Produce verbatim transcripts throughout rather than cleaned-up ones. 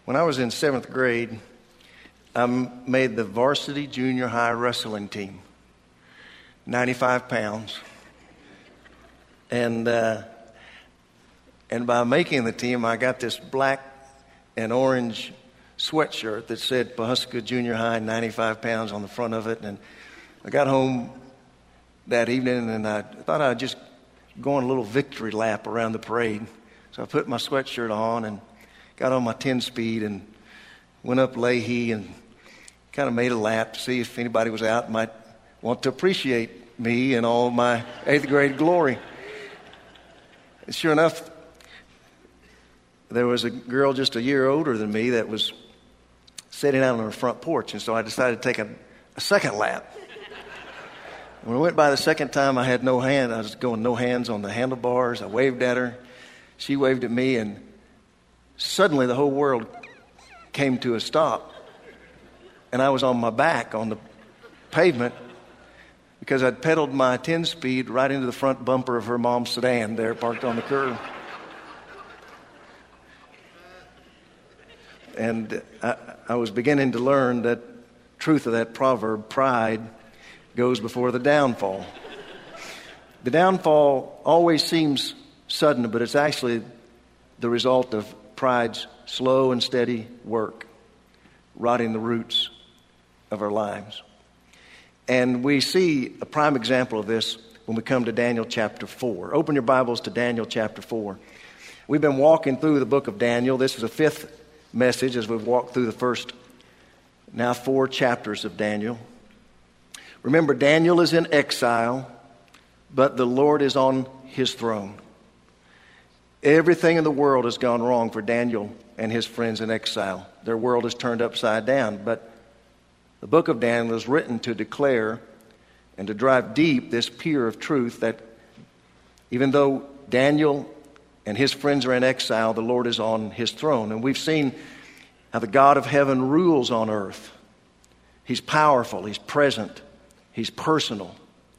When I was in seventh grade, I made the varsity junior high wrestling team, ninety-five pounds. And uh, and by making the team, I got this black and orange sweatshirt that said Pawhuska Junior High, ninety-five pounds on the front of it. And I got home that evening, and I thought I'd just go on a little victory lap around the parade. So I put my sweatshirt on and got on my ten speed and went up Leahy and kind of made a lap to see if anybody was out and might want to appreciate me and all my eighth grade glory. And sure enough, there was a girl just a year older than me that was sitting out on her front porch, and so I decided to take a, a second lap. When I went by the second time, I had no hand. I was going no hands on the handlebars. I waved at her. She waved at me, and suddenly the whole world came to a stop. And I was on my back on the pavement because I'd pedaled my ten speed right into the front bumper of her mom's sedan there parked on the curb. And I, I was beginning to learn that truth of that proverb, pride goes before the downfall. The downfall always seems sudden, but it's actually the result of pride's slow and steady work, rotting the roots of our lives. And we see a prime example of this when we come to Daniel chapter four. Open your Bibles to Daniel chapter four. We've been walking through the book of Daniel. This is the fifth message as we've walked through the first, now four chapters of Daniel. Remember, Daniel is in exile, but the Lord is on his throne. Everything in the world has gone wrong for Daniel and his friends in exile. Their world is turned upside down. But the book of Daniel is written to declare and to drive deep this pier of truth that even though Daniel and his friends are in exile, the Lord is on his throne. And we've seen how the God of heaven rules on earth. He's powerful, he's present, he's personal.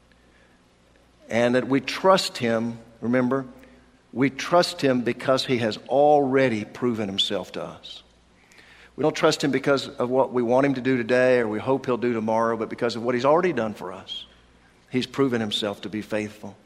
And that we trust him, remember, we trust him because he has already proven himself to us. We don't trust him because of what we want him to do today or we hope he'll do tomorrow, but because of what he's already done for us. He's proven himself to be faithful.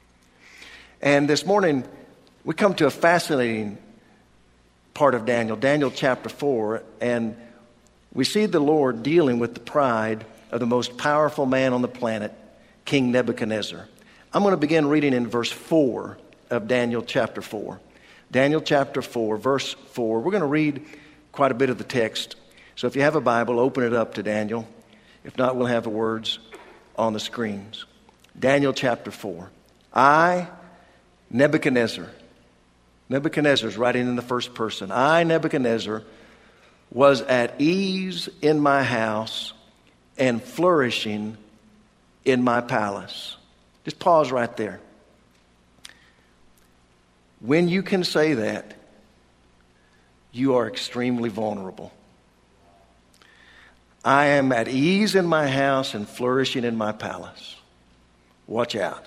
And this morning, we come to a fascinating part of Daniel, Daniel chapter four, and we see the Lord dealing with the pride of the most powerful man on the planet, King Nebuchadnezzar. I'm going to begin reading in verse four of Daniel chapter four. Daniel chapter four, verse four. We're going to read quite a bit of the text. So if you have a Bible, open it up to Daniel. If not, we'll have the words on the screens. Daniel chapter four. I, Nebuchadnezzar. Nebuchadnezzar is writing in the first person. I, Nebuchadnezzar, was at ease in my house and flourishing in my palace. Just pause right there. When you can say that, you are extremely vulnerable. I am at ease in my house and flourishing in my palace. Watch out.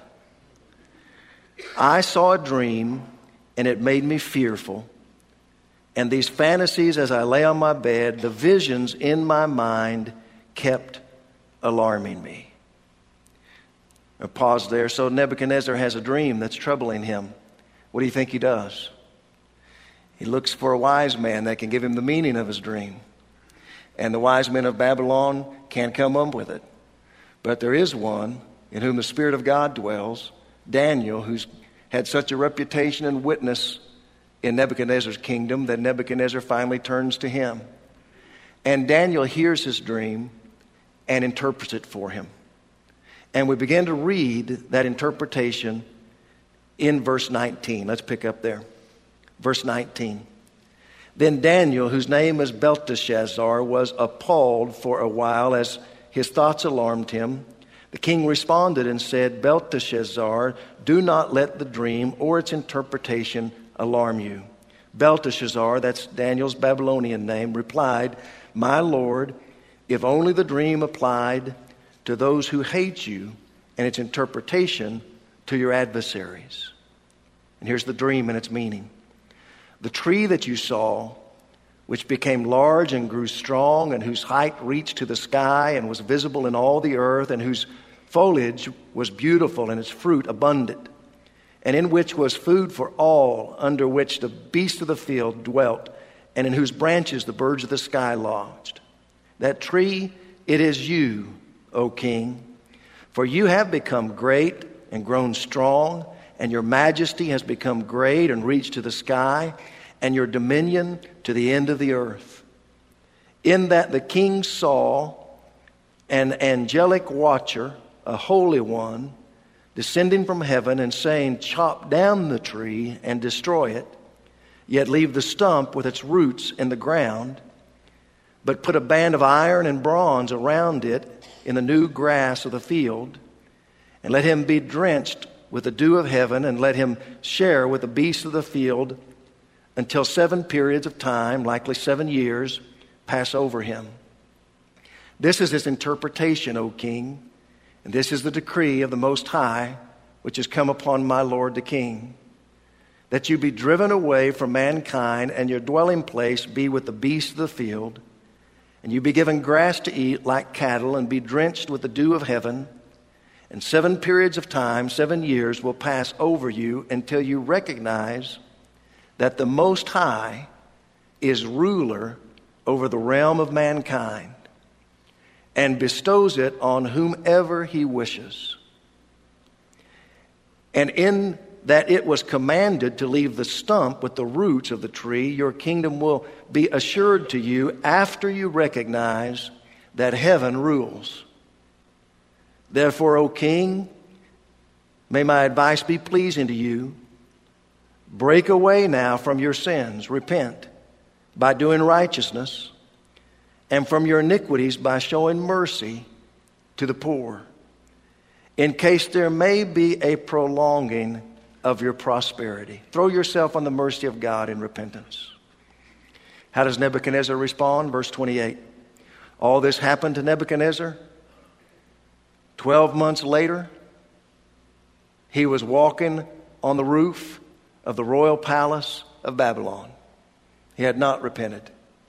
I saw a dream, and it made me fearful. And these fantasies as I lay on my bed, the visions in my mind kept alarming me. A pause there. So Nebuchadnezzar has a dream that's troubling him. What do you think he does? He looks for a wise man that can give him the meaning of his dream. And the wise men of Babylon can't come up with it. But there is one in whom the Spirit of God dwells, Daniel, who's had such a reputation and witness in Nebuchadnezzar's kingdom that Nebuchadnezzar finally turns to him. And Daniel hears his dream and interprets it for him. And we begin to read that interpretation in verse nineteen. Let's pick up there. Verse nineteen. Then Daniel, whose name is Belteshazzar, was appalled for a while as his thoughts alarmed him. The king responded and said, Belteshazzar, do not let the dream or its interpretation alarm you. Belteshazzar, that's Daniel's Babylonian name, replied, My lord, if only the dream applied to those who hate you and its interpretation to your adversaries. And here's the dream and its meaning. The tree that you saw which became large and grew strong, and whose height reached to the sky and was visible in all the earth, and whose foliage was beautiful and its fruit abundant, and in which was food for all, under which the beasts of the field dwelt, and in whose branches the birds of the sky lodged. That tree, it is you, O king, for you have become great and grown strong, and your majesty has become great and reached to the sky, and your dominion to the end of the earth. In that the king saw an angelic watcher, a holy one, descending from heaven and saying, chop down the tree and destroy it, yet leave the stump with its roots in the ground, but put a band of iron and bronze around it in the new grass of the field, and let him be drenched with the dew of heaven, and let him share with the beasts of the field until seven periods of time, likely seven years, pass over him. This is his interpretation, O king, and this is the decree of the Most High, which has come upon my lord the king, that you be driven away from mankind, and your dwelling place be with the beasts of the field, and you be given grass to eat like cattle, and be drenched with the dew of heaven. And seven periods of time, seven years, will pass over you until you recognize that the Most High is ruler over the realm of mankind, and bestows it on whomever he wishes. And in that it was commanded to leave the stump with the roots of the tree, your kingdom will be assured to you after you recognize that heaven rules. Therefore, O king, may my advice be pleasing to you. Break away now from your sins, repent by doing righteousness, and from your iniquities by showing mercy to the poor, in case there may be a prolonging of your prosperity. Throw yourself on the mercy of God in repentance. How does Nebuchadnezzar respond? Verse twenty-eight. All this happened to Nebuchadnezzar. Twelve months later, he was walking on the roof of the royal palace of Babylon. He had not repented.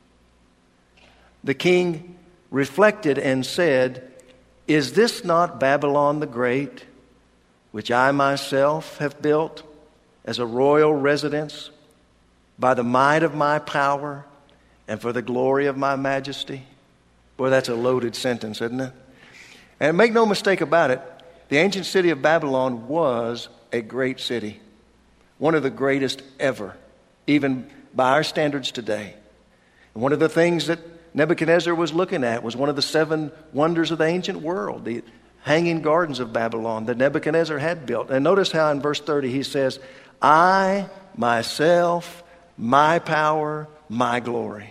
The king reflected and said, is this not Babylon the Great, which I myself have built as a royal residence by the might of my power and for the glory of my majesty? Boy, that's a loaded sentence, isn't it? And make no mistake about it, the ancient city of Babylon was a great city, one of the greatest ever, even by our standards today. And one of the things that Nebuchadnezzar was looking at was one of the seven wonders of the ancient world, the hanging gardens of Babylon that Nebuchadnezzar had built. And notice how in verse thirty he says, I, myself, my power, my glory.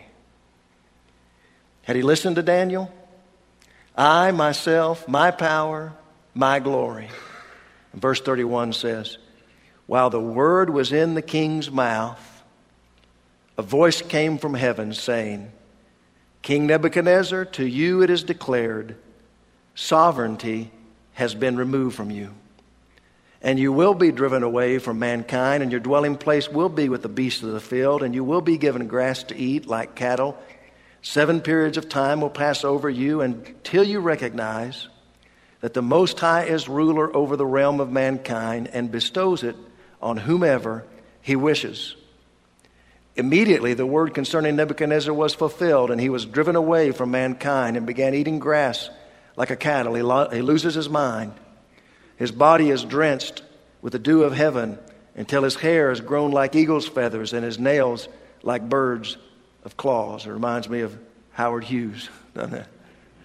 Had he listened to Daniel? I, myself, my power, my glory. And verse thirty-one says, while the word was in the king's mouth, a voice came from heaven saying, King Nebuchadnezzar, to you it is declared, sovereignty has been removed from you. And you will be driven away from mankind, and your dwelling place will be with the beasts of the field, and you will be given grass to eat like cattle. Seven periods of time will pass over you until you recognize that the Most High is ruler over the realm of mankind and bestows it on whomever he wishes. Immediately, the word concerning Nebuchadnezzar was fulfilled, and he was driven away from mankind and began eating grass like a cattle. He, lo- he loses his mind. His body is drenched with the dew of heaven until his hair is grown like eagle's feathers and his nails like birds of claws. It reminds me of Howard Hughes, doesn't it?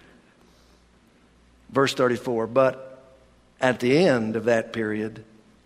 Verse thirty-four, but at the end of that period,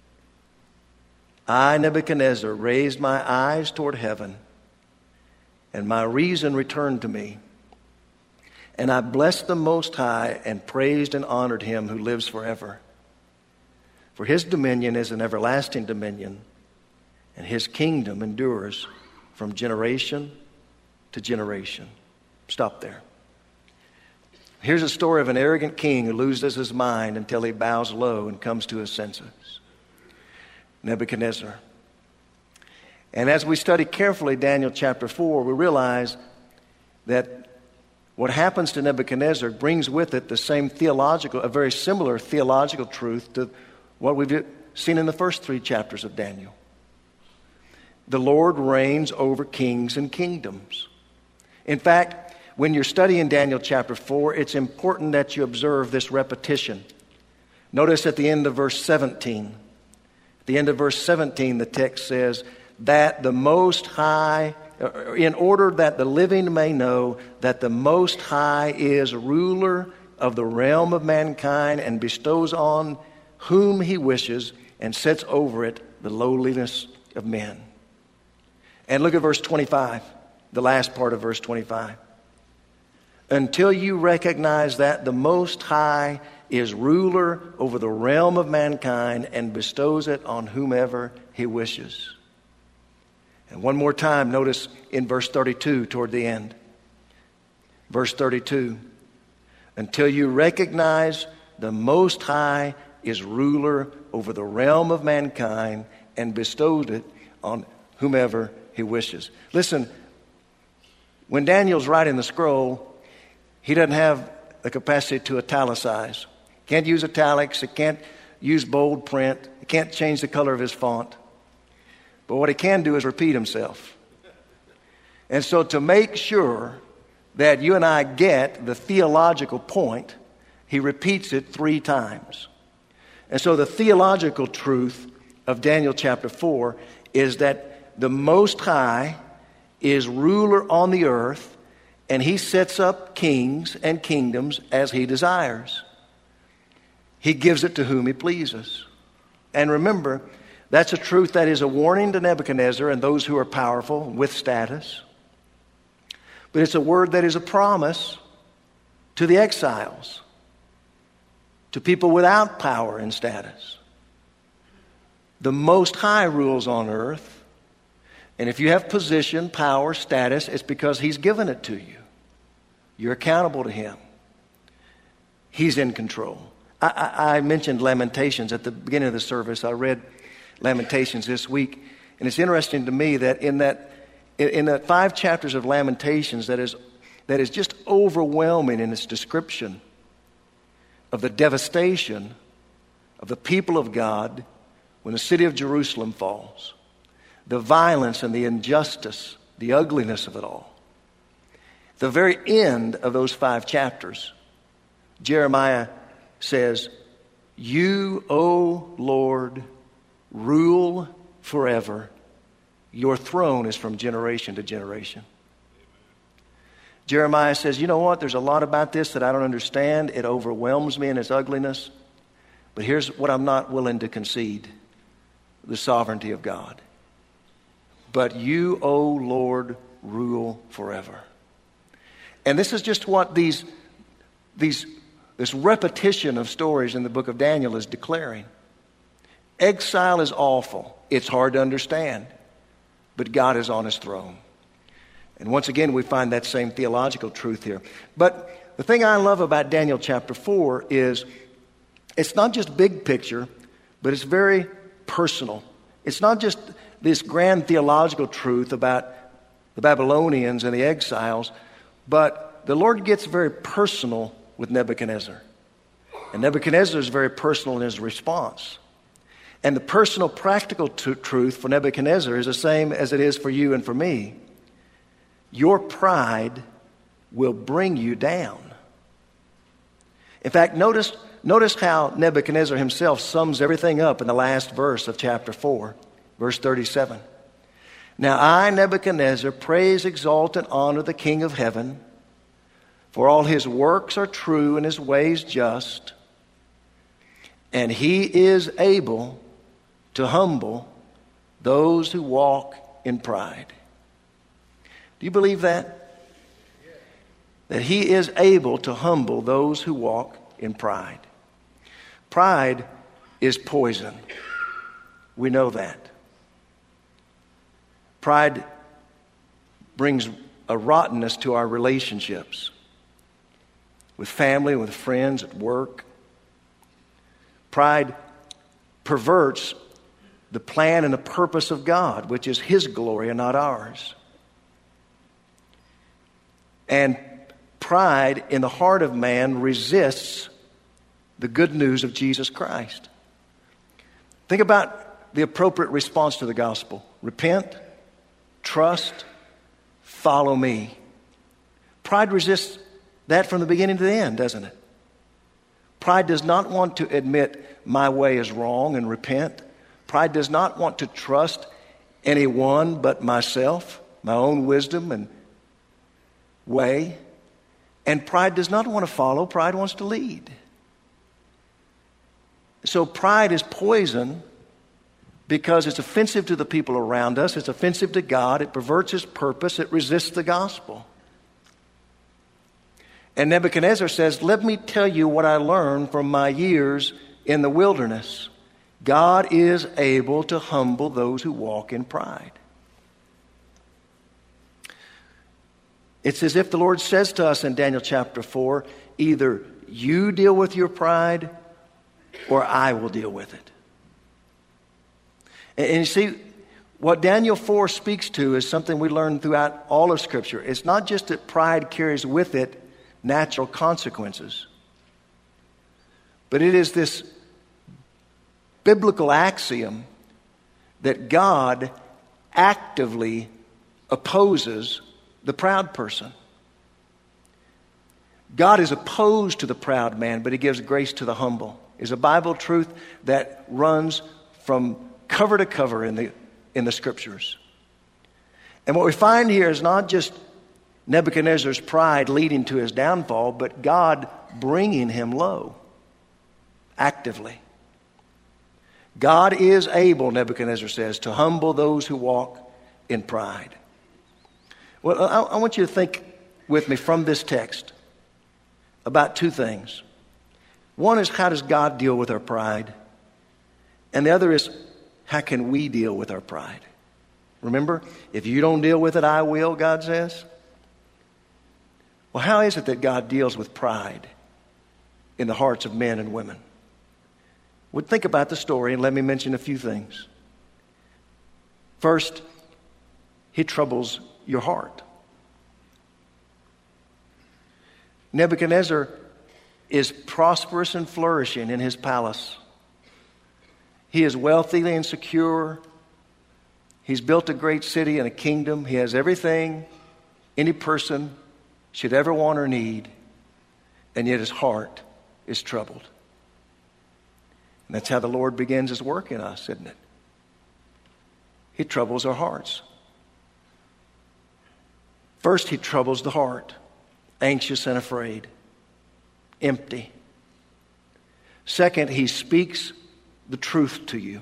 I, Nebuchadnezzar, raised my eyes toward heaven, and my reason returned to me. And I blessed the Most High and praised and honored him who lives forever. For his dominion is an everlasting dominion, and his kingdom endures from generation to generation. Stop there. Here's a story of an arrogant king who loses his mind until he bows low and comes to his senses. Nebuchadnezzar. And as we study carefully Daniel chapter four, we realize that what happens to Nebuchadnezzar brings with it the same theological, a very similar theological truth to what we've seen in the first three chapters of Daniel. The Lord reigns over kings and kingdoms. In fact, when you're studying Daniel chapter four, it's important that you observe this repetition. Notice at the end of verse seventeen. At the end of verse seventeen, the text says, that the Most High, in order that the living may know that the Most High is ruler of the realm of mankind and bestows on whom he wishes and sets over it the lowliness of men. And look at verse twenty-five, the last part of verse twenty-five. Until you recognize that the Most High is ruler over the realm of mankind and bestows it on whomever he wishes. And one more time, notice in verse thirty-two toward the end. Verse thirty-two. Until you recognize the Most High is ruler over the realm of mankind and bestows it on whomever he wishes. Listen, when Daniel's writing the scroll, he doesn't have the capacity to italicize. Can't use italics. He can't use bold print. He can't change the color of his font. But what he can do is repeat himself. And so to make sure that you and I get the theological point, he repeats it three times. And so the theological truth of Daniel chapter four is that the Most High is ruler on the earth, and he sets up kings and kingdoms as he desires. He gives it to whom he pleases. And remember, that's a truth that is a warning to Nebuchadnezzar and those who are powerful with status. But it's a word that is a promise to the exiles, to people without power and status. The Most High rules on earth, and if you have position, power, status, it's because he's given it to you. You're accountable to him. He's in control. I, I, I mentioned Lamentations at the beginning of the service. I read Lamentations this week, and it's interesting to me that in that in, in that five chapters of Lamentations that is that is just overwhelming in its description of the devastation of the people of God when the city of Jerusalem falls, the violence and the injustice, the ugliness of it all. The very end of those five chapters, Jeremiah says, "You, O Lord, rule forever. Your throne is from generation to generation." Jeremiah says, you know what? There's a lot about this that I don't understand. It overwhelms me in its ugliness. But here's what I'm not willing to concede: the sovereignty of God. But you, O Lord, rule forever. And this is just what these, these, this repetition of stories in the book of Daniel is declaring. Exile is awful. It's hard to understand. But God is on his throne. And once again, we find that same theological truth here. But the thing I love about Daniel chapter four is it's not just big picture, but it's very personal. It's not just this grand theological truth about the Babylonians and the exiles, but the Lord gets very personal with Nebuchadnezzar. And Nebuchadnezzar is very personal in his response. And the personal, practical t- truth for Nebuchadnezzar is the same as it is for you and for me. Your pride will bring you down. In fact, notice, notice how Nebuchadnezzar himself sums everything up in the last verse of chapter four, verse thirty-seven. Now I, Nebuchadnezzar, praise, exalt, and honor the King of heaven, for all his works are true and his ways just, and he is able to humble those who walk in pride. Do you believe that? That he is able to humble those who walk in pride. Pride is poison. We know that. Pride brings a rottenness to our relationships with family, with friends, at work. Pride perverts the plan and the purpose of God, which is His glory and not ours. And pride in the heart of man resists the good news of Jesus Christ. Think about the appropriate response to the gospel. Repent, trust, follow me. Pride resists that from the beginning to the end, doesn't it? Pride does not want to admit my way is wrong and repent. Pride does not want to trust anyone but myself, my own wisdom and way. And pride does not want to follow. Pride wants to lead. So pride is poison because it's offensive to the people around us. It's offensive to God. It perverts His purpose. It resists the gospel. And Nebuchadnezzar says, let me tell you what I learned from my years in the wilderness. God is able to humble those who walk in pride. It's as if the Lord says to us in Daniel chapter four, either you deal with your pride or I will deal with it. And, and you see, what Daniel four speaks to is something we learn throughout all of Scripture. It's not just that pride carries with it natural consequences, but it is this biblical axiom that God actively opposes the proud person. God is opposed to the proud man, but He gives grace to the humble. Is a Bible truth that runs from cover to cover in the in the Scriptures. And what we find here is not just Nebuchadnezzar's pride leading to his downfall, but God bringing him low actively. God is able, Nebuchadnezzar says, to humble those who walk in pride. Well, I, I want you to think with me from this text about two things. One is, how does God deal with our pride? And the other is, how can we deal with our pride? Remember, if you don't deal with it, I will, God says. Well, how is it that God deals with pride in the hearts of men and women? Well, think about the story and let me mention a few things. First, He troubles your heart. Nebuchadnezzar is prosperous and flourishing in his palace. He is wealthy and secure. He's built a great city and a kingdom. He has everything any person should ever want or need, and yet his heart is troubled. And that's how the Lord begins His work in us, isn't it? He troubles our hearts. First, He troubles the heart, anxious and afraid, empty. Second, He speaks the truth to you.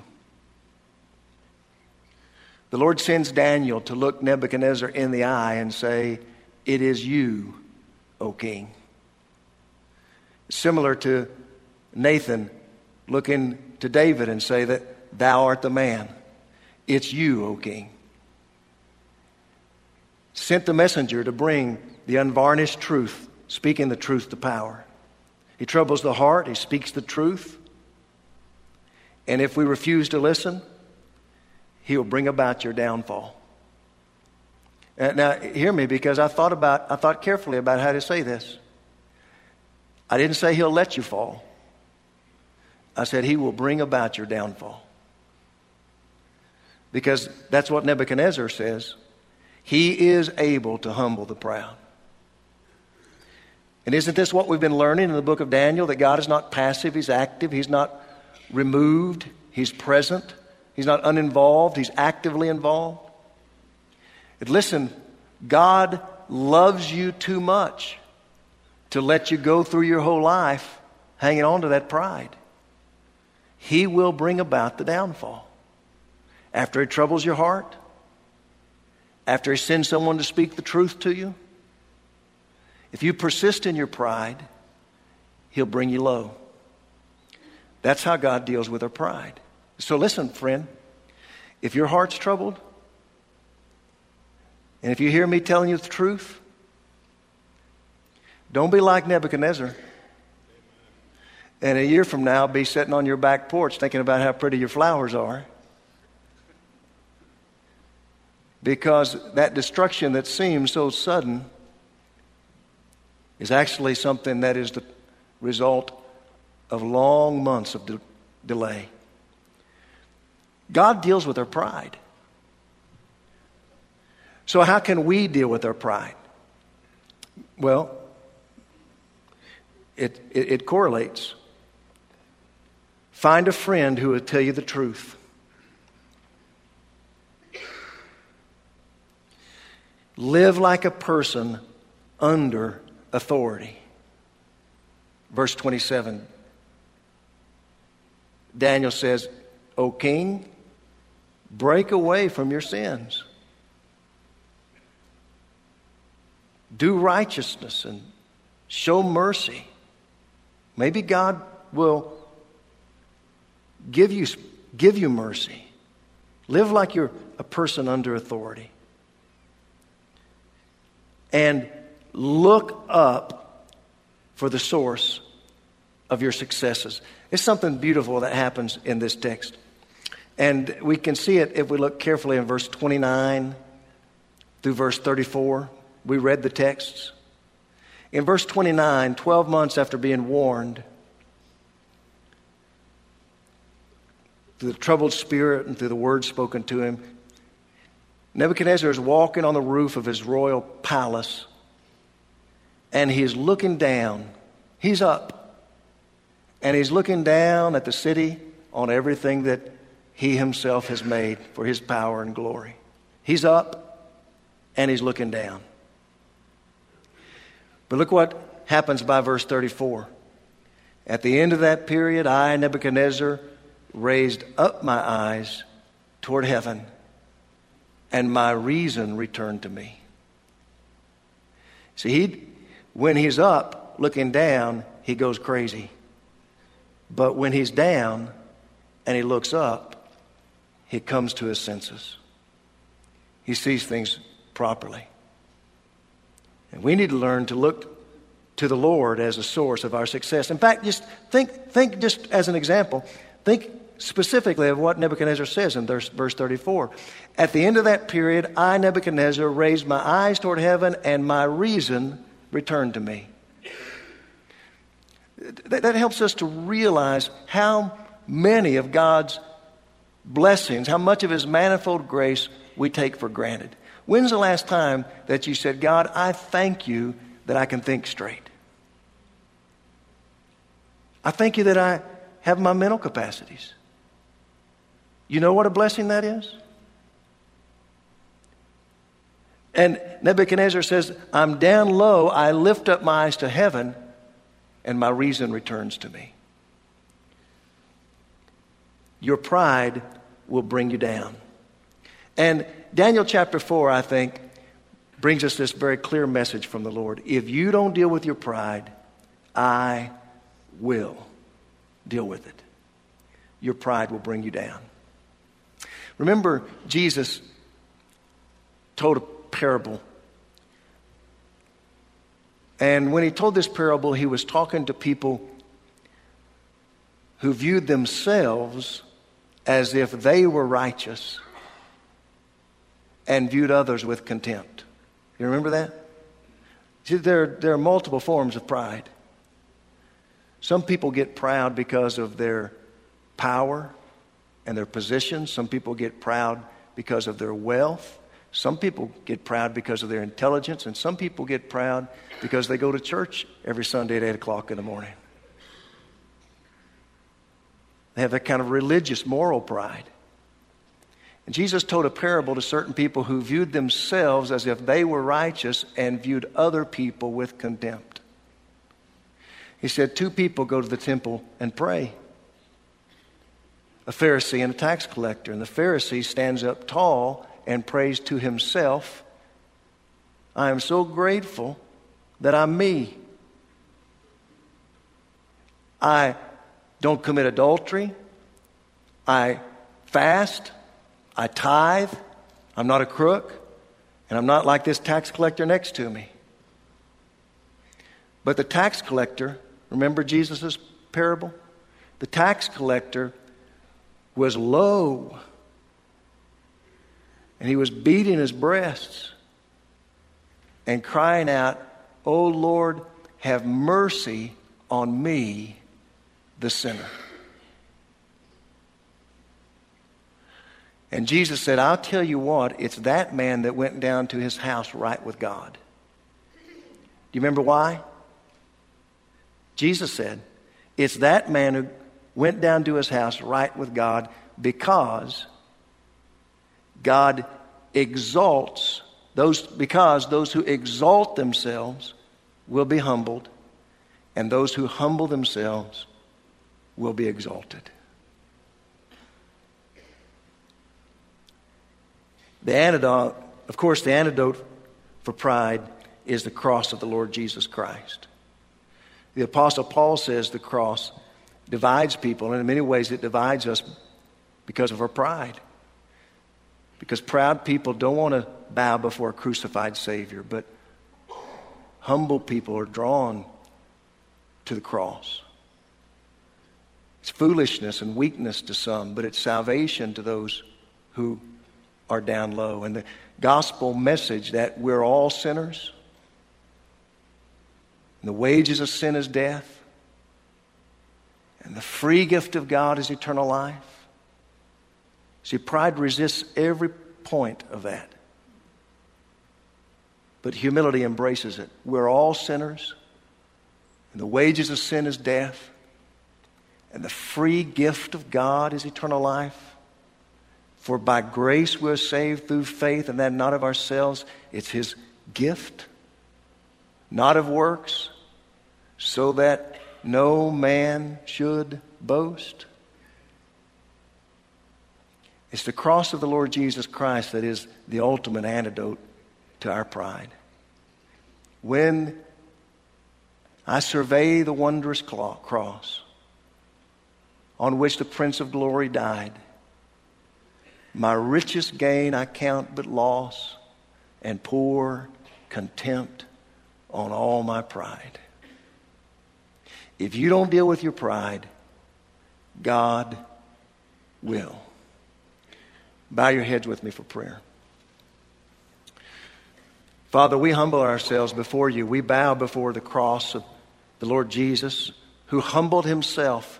The Lord sends Daniel to look Nebuchadnezzar in the eye and say, it is you, O king. Similar to Nathan looking to David and say that thou art the man. It's you, O king. Sent the messenger to bring the unvarnished truth, speaking the truth to power. He troubles the heart. He speaks the truth. And if we refuse to listen, He will bring about your downfall. Uh, now, hear me, because I thought about, I thought carefully about how to say this. I didn't say He'll let you fall. I said He will bring about your downfall. Because that's what Nebuchadnezzar says. He is able to humble the proud. And isn't this what we've been learning in the book of Daniel? That God is not passive, He's active, He's not removed, He's present. He's not uninvolved, He's actively involved. And listen, God loves you too much to let you go through your whole life hanging on to that pride. He will bring about the downfall. After He troubles your heart, after He sends someone to speak the truth to you, if you persist in your pride, He'll bring you low. That's how God deals with our pride. So listen, friend, if your heart's troubled, and if you hear me telling you the truth, don't be like Nebuchadnezzar. And a year from now, be sitting on your back porch thinking about how pretty your flowers are because that destruction that seems so sudden is actually something that is the result of long months of de- delay. God deals with our pride. So how can we deal with our pride? Well, it, it, it correlates. Find a friend who will tell you the truth. Live like a person under authority. Verse twenty-seven. Daniel says, O king, break away from your sins. Do righteousness and show mercy. Maybe God will give you, give you mercy. Live like you're a person under authority. And look up for the source of your successes. It's something beautiful that happens in this text. And we can see it if we look carefully in verse twenty-nine through verse thirty-four. We read the texts. In verse twenty-nine, twelve months after being warned, through the troubled spirit and through the word spoken to him, Nebuchadnezzar is walking on the roof of his royal palace, and he's looking down. He's up. And he's looking down at the city on everything that he himself has made for his power and glory. He's up, and he's looking down. But look what happens by verse thirty-four. At the end of that period, I, Nebuchadnezzar, raised up my eyes toward heaven, and my reason returned to me. See, he, when he's up looking down, he goes crazy. But when he's down and he looks up, he comes to his senses. He sees things properly. And we need to learn to look to the Lord as a source of our success. In fact, just think, think just as an example, think specifically of what Nebuchadnezzar says in verse thirty-four. At the end of that period, I, Nebuchadnezzar, raised my eyes toward heaven, and my reason returned to me. That, that helps us to realize how many of God's blessings, how much of His manifold grace we take for granted. When's the last time that you said, God, I thank you that I can think straight? I thank you that I have my mental capacities. You know what a blessing that is? And Nebuchadnezzar says, I'm down low, I lift up my eyes to heaven, and my reason returns to me. Your pride will bring you down. And Daniel chapter four, I think, brings us this very clear message from the Lord. If you don't deal with your pride, I will deal with it. Your pride will bring you down. Remember, Jesus told a parable. And when he told this parable, he was talking to people who viewed themselves as if they were righteous and viewed others with contempt. You remember that? See, there, there are multiple forms of pride. Some people get proud because of their power and their position. Some people get proud because of their wealth. Some people get proud because of their intelligence. And some people get proud because they go to church every Sunday at eight o'clock in the morning. They have that kind of religious, moral pride. And Jesus told a parable to certain people who viewed themselves as if they were righteous and viewed other people with contempt. He said, two people go to the temple and pray. A Pharisee and a tax collector. And the Pharisee stands up tall and prays to himself, I am so grateful that I'm me. I don't commit adultery. I fast. I tithe. I'm not a crook. And I'm not like this tax collector next to me. But the tax collector, remember Jesus' parable? The tax collector was low. And he was beating his breasts and crying out, "O Lord, have mercy on me, the sinner." And Jesus said, "I'll tell you what, it's that man that went down to his house right with God." Do you remember why? Jesus said, it's that man who went down to his house right with God because God exalts those, because those who exalt themselves will be humbled, and those who humble themselves will be exalted. The antidote, of course, the antidote for pride is the cross of the Lord Jesus Christ. The Apostle Paul says the cross divides people, and in many ways it divides us because of our pride. Because proud people don't want to bow before a crucified Savior, but humble people are drawn to the cross. It's foolishness and weakness to some, but it's salvation to those who are down low. And the gospel message that we're all sinners, and the wages of sin is death, and the free gift of God is eternal life. See, pride resists every point of that. But humility embraces it. We're all sinners, and the wages of sin is death, and the free gift of God is eternal life. For by grace we're saved through faith, and that not of ourselves. It's His gift, not of works, so that no man should boast. It's the cross of the Lord Jesus Christ that is the ultimate antidote to our pride. When I survey the wondrous cross on which the Prince of Glory died, my richest gain I count but loss, and pour contempt on all my pride. If you don't deal with your pride, God will. Bow your heads with me for prayer. Father, we humble ourselves before you. We bow before the cross of the Lord Jesus, who humbled himself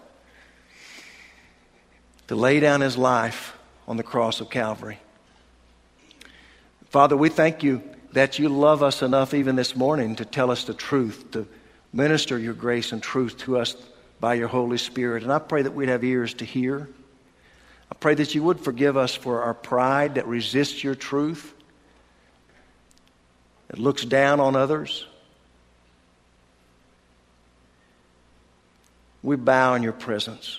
to lay down his life on the cross of Calvary. Father, we thank you that you love us enough even this morning to tell us the truth, to minister your grace and truth to us by your Holy Spirit. And I pray that we'd have ears to hear. I pray that you would forgive us for our pride that resists your truth, that looks down on others. We bow in your presence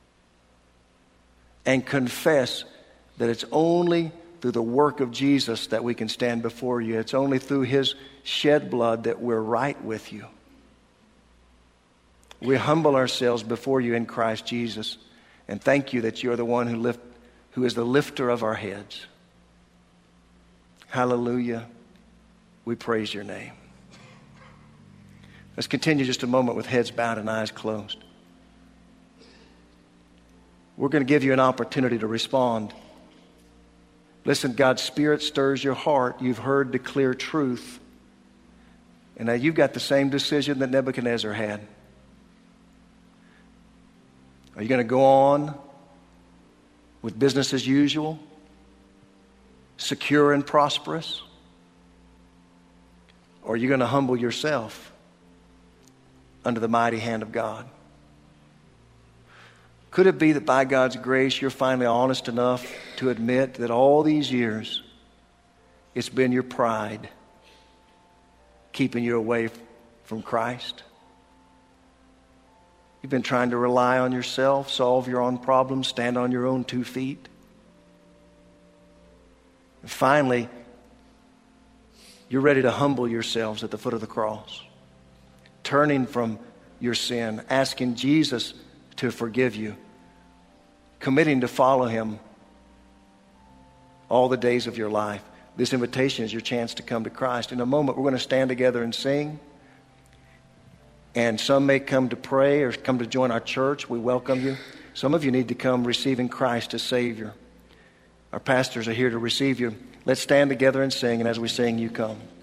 and confess that it's only through the work of Jesus that we can stand before you. It's only through his shed blood that we're right with you. We humble ourselves before you in Christ Jesus and thank you that you're the one who lift, who is the lifter of our heads. Hallelujah. We praise your name. Let's continue just a moment with heads bowed and eyes closed. We're going to give you an opportunity to respond. Listen, God's Spirit stirs your heart. You've heard the clear truth. And now you've got the same decision that Nebuchadnezzar had. Are you going to go on with business as usual, secure and prosperous? Or are you going to humble yourself under the mighty hand of God? Could it be that by God's grace you're finally honest enough to admit that all these years it's been your pride keeping you away from Christ? You've been trying to rely on yourself, solve your own problems, stand on your own two feet. And finally, you're ready to humble yourselves at the foot of the cross, turning from your sin, asking Jesus to forgive you, committing to follow him all the days of your life. This invitation is your chance to come to Christ. In a moment, we're going to stand together and sing. And some may come to pray or come to join our church. We welcome you. Some of you need to come receiving Christ as Savior. Our pastors are here to receive you. Let's stand together and sing, and as we sing, you come.